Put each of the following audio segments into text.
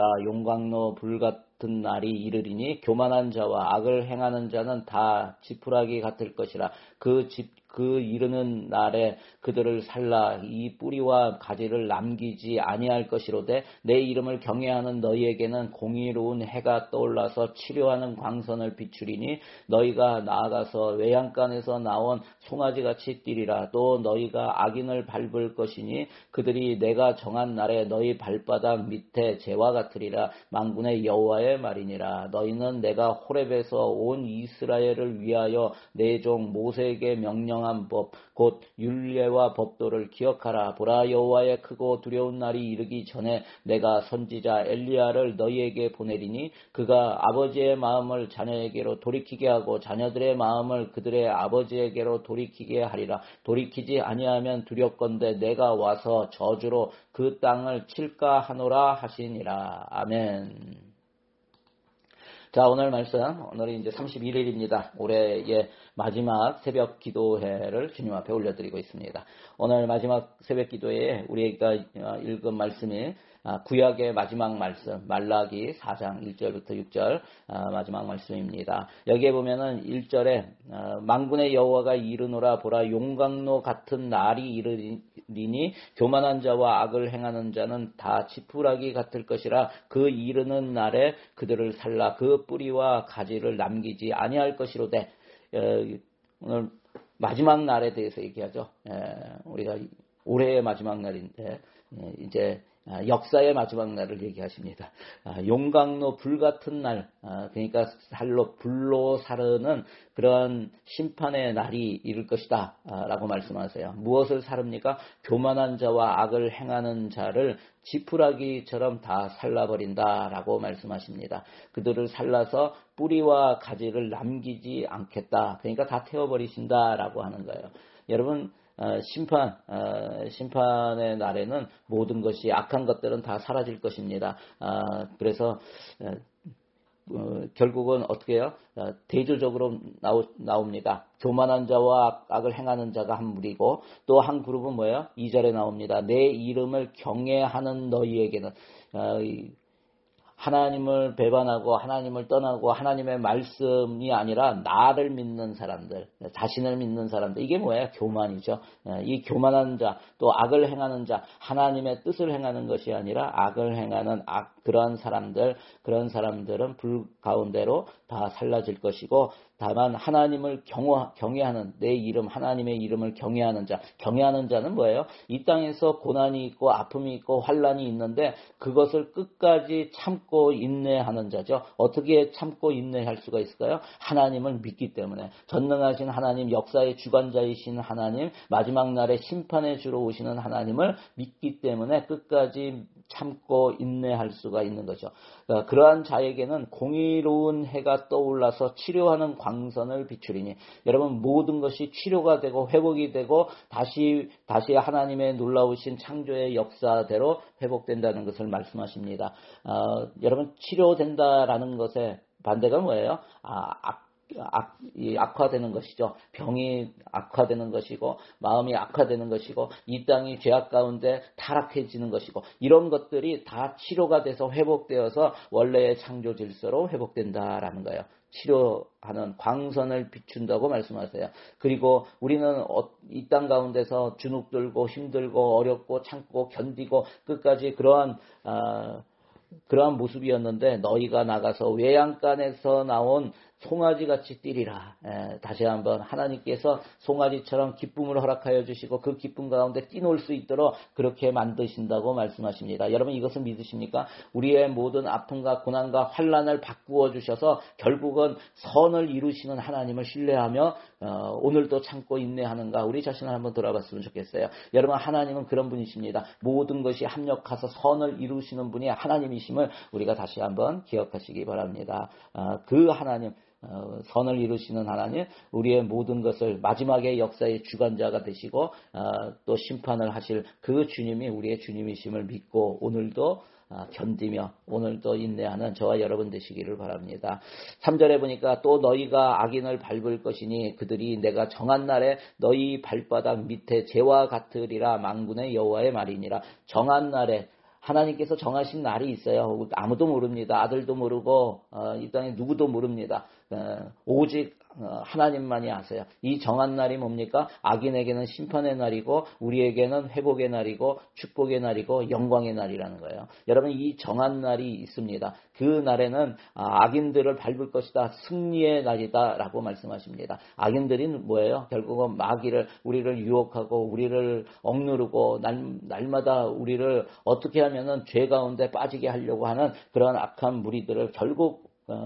용광로 불같은 날이 이르리니 교만한 자와 악을 행하는 자는 다 지푸라기 같을 것이라. 그 이르는 날에 그들을 살라. 이 뿌리와 가지를 남기지 아니할 것이로되 내 이름을 경외하는 너희에게는 공의로운 해가 떠올라서 치료하는 광선을 비추리니 너희가 나아가서 외양간에서 나온 송아지같이 뛰리라. 또 너희가 악인을 밟을 것이니 그들이 내가 정한 날에 너희 발바닥 밑에 재와 같으리라. 만군의 여호와의 말이니라. 너희는 내가 호렙에서 온 이스라엘을 위하여 내 종 모세에게 명령한 법 곧 율례와 법도를 기억하라. 보라, 여호와의 크고 두려운 날이 이르기 전에 내가 선지자 엘리야를 너희에게 보내리니 그가 아버지의 마음을 자녀에게로 돌이키게 하고 자녀들의 마음을 그들의 아버지에게로 돌이키게 하리라. 돌이키지 아니하면 두렵건대 내가 와서 저주로 그 땅을 칠까 하노라 하시니라. 아멘. 자, 오늘 말씀, 오늘이 이제 31일입니다. 올해의 마지막 새벽 기도회를 주님 앞에 올려드리고 있습니다. 오늘 마지막 새벽 기도회에 우리가 읽은 말씀이 구약의 마지막 말씀, 말라기 4장 1절부터 6절 마지막 말씀입니다. 여기에 보면은 1절에 만군의 여호와가 이르노라. 보라, 용광로 같은 날이 이르리니 교만한 자와 악을 행하는 자는 다 지푸라기 같을 것이라. 그 이르는 날에 그들을 살라. 그 뿌리와 가지를 남기지 아니할 것이로되. 오늘 마지막 날에 대해서 얘기하죠. 우리가 올해의 마지막 날인데 이제 역사의 마지막 날을 얘기하십니다. 용광로 불같은 날, 그러니까 불로 사르는 그런 심판의 날이 이를 것이다 라고 말씀하세요. 무엇을 사릅니까? 교만한 자와 악을 행하는 자를 지푸라기처럼 다 살라버린다 라고 말씀하십니다. 그들을 살라서 뿌리와 가지를 남기지 않겠다. 그러니까 다 태워버리신다 라고 하는 거예요. 여러분, 심판의 날에는 모든 것이 악한 것들은 다 사라질 것입니다. 그래서 결국은 어떻게 해요? 대조적으로 나옵니다. 교만한 자와 악을 행하는 자가 한 무리고 또 한 그룹은 뭐예요? 2절에 나옵니다. 내 이름을 경외하는 너희에게는 하나님을 배반하고 하나님을 떠나고 하나님의 말씀이 아니라 나를 믿는 사람들, 자신을 믿는 사람들, 이게 뭐예요? 교만이죠. 이 교만한 자, 또 악을 행하는 자, 하나님의 뜻을 행하는 것이 아니라 악을 행하는 그런 사람들은 불 가운데로 다 살라질 것이고, 다만 하나님을 경외하는 내 이름, 하나님의 이름을 경외하는 자는 뭐예요? 이 땅에서 고난이 있고 아픔이 있고 환란이 있는데 그것을 끝까지 참고 인내하는 자죠. 어떻게 참고 인내할 수가 있을까요? 하나님을 믿기 때문에. 전능하신 하나님, 역사의 주관자이신 하나님, 마지막 날에 심판의 주로 오시는 하나님을 믿기 때문에 끝까지 참고 인내할 수가 있는 거죠. 그러한 자에게는 공의로운 해가 떠올라서 치료하는 광선을 비추리니. 여러분, 모든 것이 치료가 되고 회복이 되고 다시 하나님의 놀라우신 창조의 역사대로 회복된다는 것을 말씀하십니다. 여러분, 치료된다라는 것의 반대가 뭐예요? 악화되는 것이죠. 병이 악화되는 것이고 마음이 악화되는 것이고 이 땅이 죄악 가운데 타락해지는 것이고 이런 것들이 다 치료가 돼서 회복되어서 원래의 창조 질서로 회복된다라는 거예요. 치료하는 광선을 비춘다고 말씀하세요. 그리고 우리는 이 땅 가운데서 주눅들고 힘들고 어렵고 참고 견디고 끝까지 그러한 모습이었는데 너희가 나가서 외양간에서 나온 송아지같이 뛰리라. 다시 한번 하나님께서 송아지처럼 기쁨을 허락하여 주시고 그 기쁨 가운데 뛰놀 수 있도록 그렇게 만드신다고 말씀하십니다. 여러분, 이것을 믿으십니까? 우리의 모든 아픔과 고난과 환난을 바꾸어 주셔서 결국은 선을 이루시는 하나님을 신뢰하며 오늘도 참고 인내하는가, 우리 자신을 한번 돌아봤으면 좋겠어요. 여러분, 하나님은 그런 분이십니다. 모든 것이 합력해서 선을 이루시는 분이 하나님이심을 우리가 다시 한번 기억하시기 바랍니다. 그 하나님, 선을 이루시는 하나님, 우리의 모든 것을 마지막의 역사의 주관자가 되시고 또 심판을 하실 그 주님이 우리의 주님이심을 믿고 오늘도 견디며 오늘도 인내하는 저와 여러분 되시기를 바랍니다. 3절에 보니까 또 너희가 악인을 밟을 것이니 그들이 내가 정한 날에 너희 발바닥 밑에 재와 같으리라. 만군의 여호와의 말이니라. 정한 날에 하나님께서 정하신 날이 있어요. 아무도 모릅니다. 아들도 모르고 이 땅에 누구도 모릅니다. 오직 하나님만이 아세요. 이 정한 날이 뭡니까? 악인에게는 심판의 날이고 우리에게는 회복의 날이고 축복의 날이고 영광의 날이라는 거예요. 여러분 이 정한 날이 있습니다. 그 날에는 악인들을 밟을 것이다. 승리의 날이다 라고 말씀하십니다. 악인들이 뭐예요? 결국은 마귀를 우리를 유혹하고 우리를 억누르고 날마다 우리를 어떻게 하면은 죄 가운데 빠지게 하려고 하는 그런 악한 무리들을 결국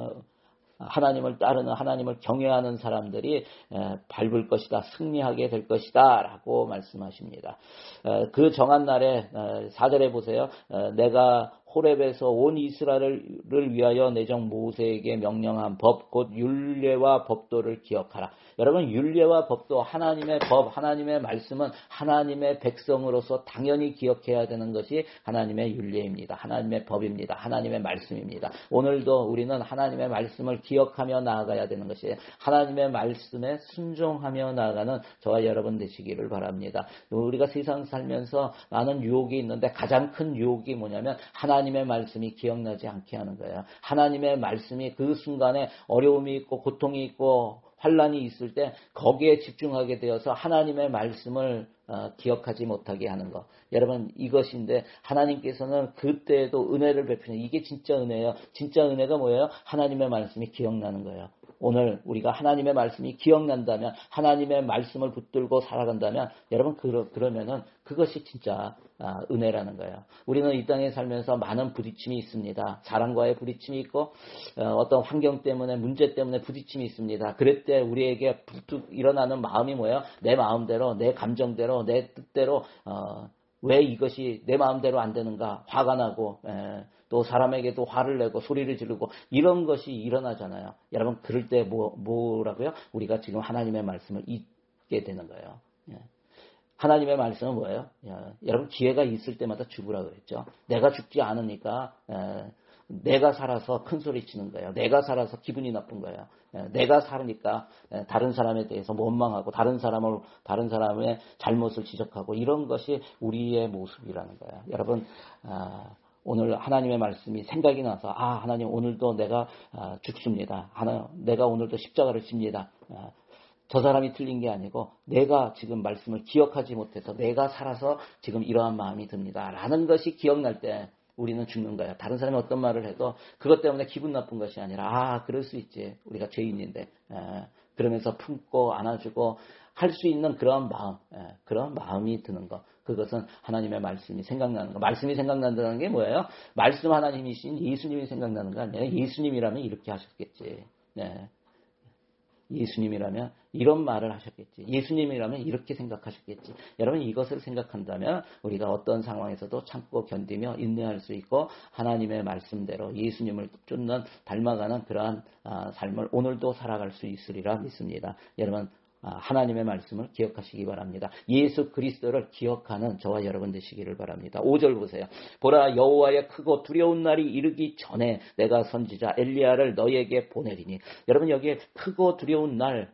하나님을 따르는 하나님을 경외하는 사람들이 밟을 것이다. 승리하게 될 것이다. 라고 말씀하십니다. 그 정한 날에 4절에 보세요. 내가 호렙에서 온 이스라엘을 위하여 내정 모세에게 명령한 법 곧 율례와 법도를 기억하라. 여러분 율례와 법도 하나님의 법 하나님의 말씀은 하나님의 백성으로서 당연히 기억해야 되는 것이 하나님의 율례입니다. 하나님의 법입니다. 하나님의 말씀입니다. 오늘도 우리는 하나님의 말씀을 기억하며 나아가야 되는 것이에요. 하나님의 말씀에 순종하며 나아가는 저와 여러분 되시기를 바랍니다. 우리가 세상 살면서 많은 유혹이 있는데 가장 큰 유혹이 뭐냐면 하나님의 말씀이 기억나지 않게 하는 거예요. 하나님의 말씀이 그 순간에 어려움이 있고 고통이 있고 환란이 있을 때 거기에 집중하게 되어서 하나님의 말씀을 기억하지 못하게 하는 것. 여러분 이것인데 하나님께서는 그때에도 은혜를 베푸는 이게 진짜 은혜예요. 진짜 은혜가 뭐예요? 하나님의 말씀이 기억나는 거예요. 오늘 우리가 하나님의 말씀이 기억난다면 하나님의 말씀을 붙들고 살아간다면 여러분 그러면은 그것이 진짜 은혜라는 거예요. 우리는 이 땅에 살면서 많은 부딪힘이 있습니다. 사람과의 부딪힘이 있고 어떤 환경 때문에 문제 때문에 부딪힘이 있습니다. 그럴 때 우리에게 불뚝 일어나는 마음이 뭐예요? 내 마음대로 내 감정대로 내 뜻대로 왜 이것이 내 마음대로 안 되는가 화가 나고 또 사람에게도 화를 내고 소리를 지르고 이런 것이 일어나잖아요. 여러분 그럴 때 뭐라고요? 우리가 지금 하나님의 말씀을 잊게 되는 거예요. 하나님의 말씀은 뭐예요? 여러분 기회가 있을 때마다 죽으라 그랬죠. 내가 죽지 않으니까 내가 살아서 큰 소리 치는 거예요. 내가 살아서 기분이 나쁜 거예요. 내가 살으니까 다른 사람에 대해서 원망하고 다른 사람의 잘못을 지적하고 이런 것이 우리의 모습이라는 거예요. 여러분 오늘 하나님의 말씀이 생각이 나서 하나님 오늘도 내가 죽습니다. 내가 오늘도 십자가를 집니다. 저 사람이 틀린 게 아니고 내가 지금 말씀을 기억하지 못해서 내가 살아서 지금 이러한 마음이 듭니다. 라는 것이 기억날 때 우리는 죽는 거예요. 다른 사람이 어떤 말을 해도 그것 때문에 기분 나쁜 것이 아니라 그럴 수 있지. 우리가 죄인인데 그러면서 품고 안아주고 할 수 있는 그런 마음, 그런 마음이 드는 것. 그것은 하나님의 말씀이 생각나는 것. 말씀이 생각난다는 게 뭐예요? 말씀 하나님이신 예수님이 생각나는 거 아니에요? 예수님이라면 이렇게 하셨겠지. 예수님이라면 이런 말을 하셨겠지. 예수님이라면 이렇게 생각하셨겠지. 여러분 이것을 생각한다면 우리가 어떤 상황에서도 참고 견디며 인내할 수 있고 하나님의 말씀대로 예수님을 쫓는 닮아가는 그러한 삶을 오늘도 살아갈 수 있으리라 믿습니다. 여러분 하나님의 말씀을 기억하시기 바랍니다. 예수 그리스도를 기억하는 저와 여러분 되시기를 바랍니다. 5절 보세요. 보라 여호와의 크고 두려운 날이 이르기 전에 내가 선지자 엘리야를 너에게 보내리니. 여러분 여기에 크고 두려운 날,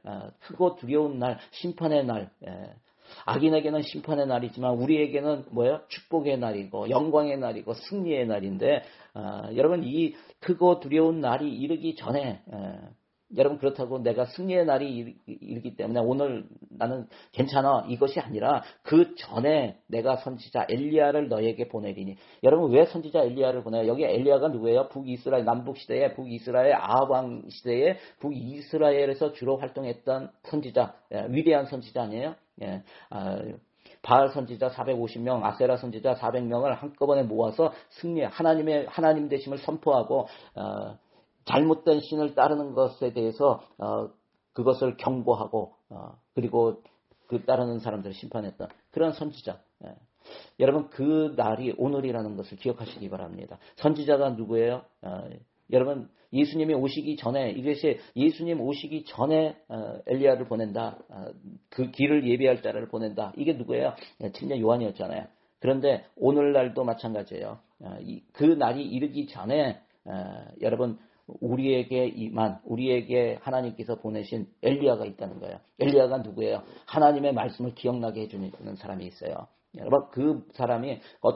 심판의 날. 악인에게는 심판의 날이지만 우리에게는 뭐예요? 축복의 날이고 영광의 날이고 승리의 날인데 여러분 이 크고 두려운 날이 이르기 전에 여러분 그렇다고 내가 승리의 날이 이르기 때문에 오늘 나는 괜찮아 이것이 아니라 그 전에 내가 선지자 엘리야를 너에게 보내리니. 여러분 왜 선지자 엘리야를 보내요? 여기 엘리야가 누구예요? 북이스라엘 남북시대에 북이스라엘 아합왕 시대에 북이스라엘에서 주로 활동했던 선지자, 위대한 선지자 아니에요? 바알 선지자 450명, 아세라 선지자 400명을 한꺼번에 모아서 하나님 되심을 선포하고 잘못된 신을 따르는 것에 대해서 그것을 경고하고 그리고 그 따르는 사람들을 심판했던 그런 선지자. 여러분 그 날이 오늘이라는 것을 기억하시기 바랍니다. 선지자가 누구예요? 여러분 예수님이 오시기 전에 이것이 예수님 오시기 전에 엘리야를 보낸다. 그 길을 예비할 자를 보낸다. 이게 누구예요? 친자 요한이었잖아요. 그런데 오늘날도 마찬가지예요. 그 날이 이르기 전에 여러분 우리에게 하나님께서 보내신 엘리야가 있다는 거예요. 엘리야가 누구예요? 하나님의 말씀을 기억나게 해주는 사람이 있어요. 여러분 그 사람이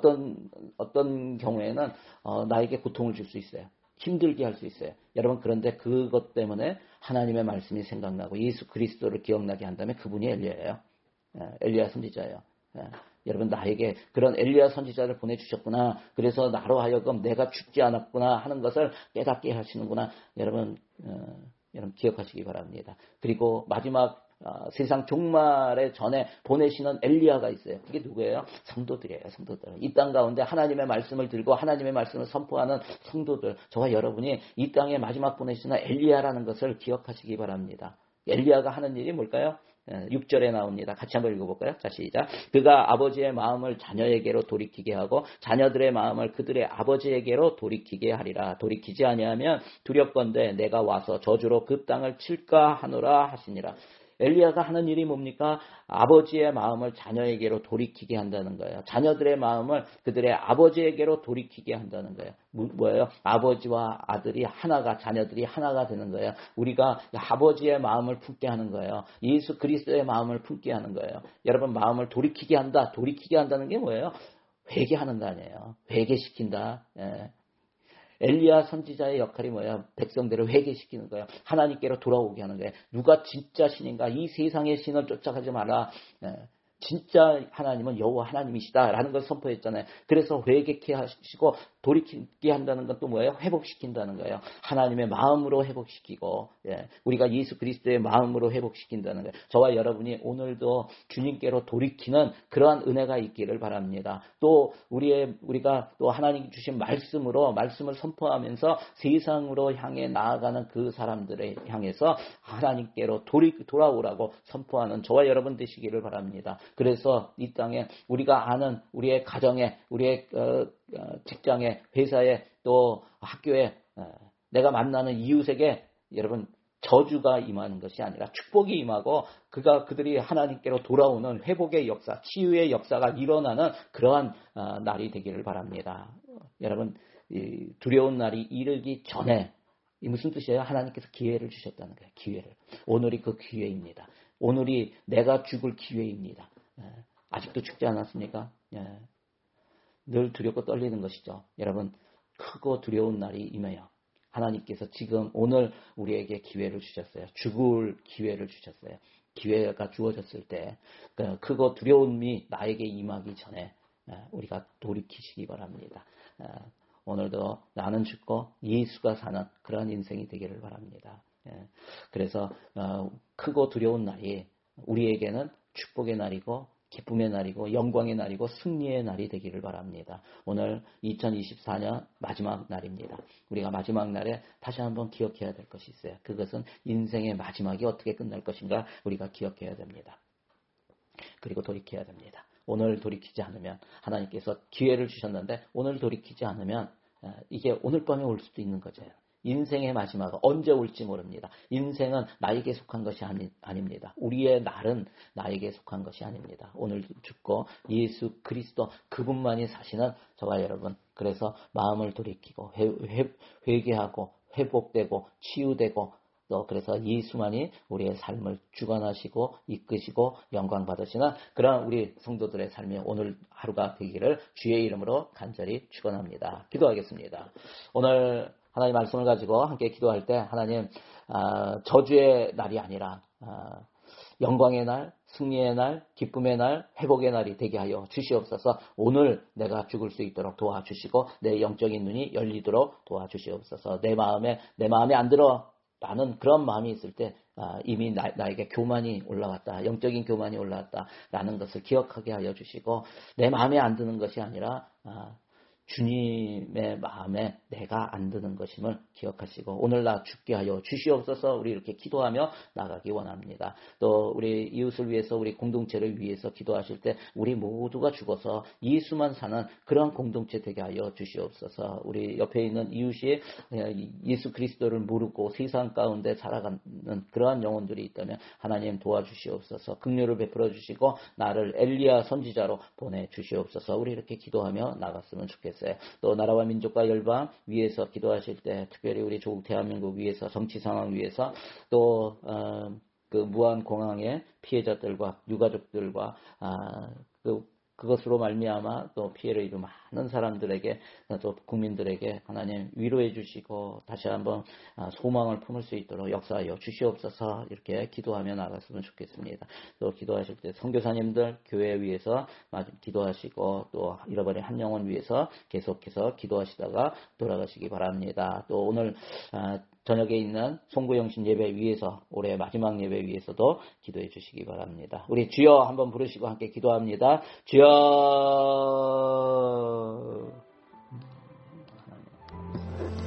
어떤 경우에는 나에게 고통을 줄 수 있어요. 힘들게 할 수 있어요. 여러분 그런데 그것 때문에 하나님의 말씀이 생각나고 예수 그리스도를 기억나게 한다면 그분이 엘리야예요. 엘리야 선지자예요. 여러분 나에게 그런 엘리야 선지자를 보내주셨구나. 그래서 나로 하여금 내가 죽지 않았구나 하는 것을 깨닫게 하시는구나. 여러분 기억하시기 바랍니다. 그리고 마지막 세상 종말의 전에 보내시는 엘리야가 있어요. 그게 누구예요? 성도들이에요. 성도들. 이 땅 가운데 하나님의 말씀을 들고 하나님의 말씀을 선포하는 성도들. 저와 여러분이 이 땅에 마지막 보내시는 엘리야라는 것을 기억하시기 바랍니다. 엘리야가 하는 일이 뭘까요? 6절에 나옵니다. 같이 한번 읽어볼까요? 자, 시작. 그가 아버지의 마음을 자녀에게로 돌이키게 하고 자녀들의 마음을 그들의 아버지에게로 돌이키게 하리라. 돌이키지 아니하면 두렵건대 내가 와서 저주로 그 땅을 칠까 하노라 하시니라. 엘리야가 하는 일이 뭡니까? 아버지의 마음을 자녀에게로 돌이키게 한다는 거예요. 자녀들의 마음을 그들의 아버지에게로 돌이키게 한다는 거예요. 뭐예요? 아버지와 아들이 하나가, 자녀들이 하나가 되는 거예요. 우리가 아버지의 마음을 품게 하는 거예요. 예수 그리스도의 마음을 품게 하는 거예요. 여러분 마음을 돌이키게 한다. 돌이키게 한다는 게 뭐예요? 회개하는 거 아니에요. 회개시킨다. 엘리야 선지자의 역할이 뭐야? 백성들을 회개시키는 거예요. 하나님께로 돌아오게 하는 거예요. 누가 진짜 신인가? 이 세상의 신을 쫓아가지 마라. 진짜 하나님은 여호와 하나님이시다라는 걸 선포했잖아요. 그래서 회개케 하시고 돌이키게 한다는 건 또 뭐예요? 회복시킨다는 거예요. 하나님의 마음으로 회복시키고 우리가 예수 그리스도의 마음으로 회복시킨다는 거예요. 저와 여러분이 오늘도 주님께로 돌이키는 그러한 은혜가 있기를 바랍니다. 또 우리가 또 하나님 주신 말씀을 선포하면서 세상으로 향해 나아가는 그 사람들을 향해서 하나님께로 돌아오라고 선포하는 저와 여러분 되시기를 바랍니다. 그래서 이 땅에 우리가 아는 우리의 가정에, 우리의 직장에, 회사에, 또 학교에 내가 만나는 이웃에게 여러분 저주가 임하는 것이 아니라 축복이 임하고 그들이 하나님께로 돌아오는 회복의 역사, 치유의 역사가 일어나는 그러한 날이 되기를 바랍니다. 여러분 두려운 날이 이르기 전에 이 무슨 뜻이에요? 하나님께서 기회를 주셨다는 거예요. 기회를. 오늘이 그 기회입니다. 오늘이 내가 죽을 기회입니다. 아직도 죽지 않았습니까? 늘 두렵고 떨리는 것이죠. 여러분 크고 두려운 날이 임해요. 하나님께서 지금 오늘 우리에게 기회를 주셨어요. 죽을 기회를 주셨어요. 기회가 주어졌을 때 크고 두려움이 나에게 임하기 전에 우리가 돌이키시기 바랍니다. 오늘도 나는 죽고 예수가 사는 그러한 인생이 되기를 바랍니다. 그래서 크고 두려운 날이 우리에게는 축복의 날이고 기쁨의 날이고 영광의 날이고 승리의 날이 되기를 바랍니다. 오늘 2024년 마지막 날입니다. 우리가 마지막 날에 다시 한번 기억해야 될 것이 있어요. 그것은 인생의 마지막이 어떻게 끝날 것인가 우리가 기억해야 됩니다. 그리고 돌이켜야 됩니다. 오늘 돌이키지 않으면 하나님께서 기회를 주셨는데 오늘 돌이키지 않으면 이게 오늘 밤에 올 수도 있는 거죠. 인생의 마지막은 언제 올지 모릅니다. 인생은 나에게 속한 것이 아닙니다. 우리의 날은 나에게 속한 것이 아닙니다. 오늘 죽고 예수 그리스도 그분만이 사시는 저와 여러분, 그래서 마음을 돌이키고 회개하고 회복되고 치유되고 또 그래서 예수만이 우리의 삶을 주관하시고 이끄시고 영광 받으시는 그런 우리 성도들의 삶이 오늘 하루가 되기를 주의 이름으로 간절히 축원합니다. 기도하겠습니다. 오늘 하나님 말씀을 가지고 함께 기도할 때 하나님 저주의 날이 아니라 영광의 날, 승리의 날, 기쁨의 날, 회복의 날이 되게 하여 주시옵소서. 오늘 내가 죽을 수 있도록 도와주시고 내 영적인 눈이 열리도록 도와주시옵소서. 내 마음에 안 들어 라는 그런 마음이 있을 때 이미 나에게 교만이 올라왔다. 영적인 교만이 올라왔다라는 것을 기억하게 하여 주시고 내 마음에 안 드는 것이 아니라 주님의 마음에 내가 안 드는 것임을 기억하시고 오늘 나 죽게 하여 주시옵소서. 우리 이렇게 기도하며 나가기 원합니다. 또 우리 이웃을 위해서 우리 공동체를 위해서 기도하실 때 우리 모두가 죽어서 예수만 사는 그런 공동체 되게 하여 주시옵소서. 우리 옆에 있는 이웃이 예수 그리스도를 모르고 세상 가운데 살아가는 그러한 영혼들이 있다면 하나님 도와주시옵소서. 긍휼을 베풀어 주시고 나를 엘리야 선지자로 보내주시옵소서. 우리 이렇게 기도하며 나갔으면 좋겠습니다. 또 나라와 민족과 열방 위해서 기도하실 때 특별히 우리 조국 대한민국 위해서 정치 상황 위해서 또 그 무한 공항의 피해자들과 유가족들과 그 그것으로 말미암아 또 피해를 입은 많은 사람들에게 또 국민들에게 하나님 위로해 주시고 다시 한번 소망을 품을 수 있도록 역사하여 주시옵소서. 이렇게 기도하며 나갔으면 좋겠습니다. 또 기도하실 때 선교사님들 교회 위해서 기도하시고 또 잃어버린 한 영혼 위해서 계속해서 기도하시다가 돌아가시기 바랍니다. 또 오늘 저녁에 있는 송구영신 예배 위해서 올해 마지막 예배 위해서도 기도해 주시기 바랍니다. 우리 주여 한번 부르시고 함께 기도합니다. 주여.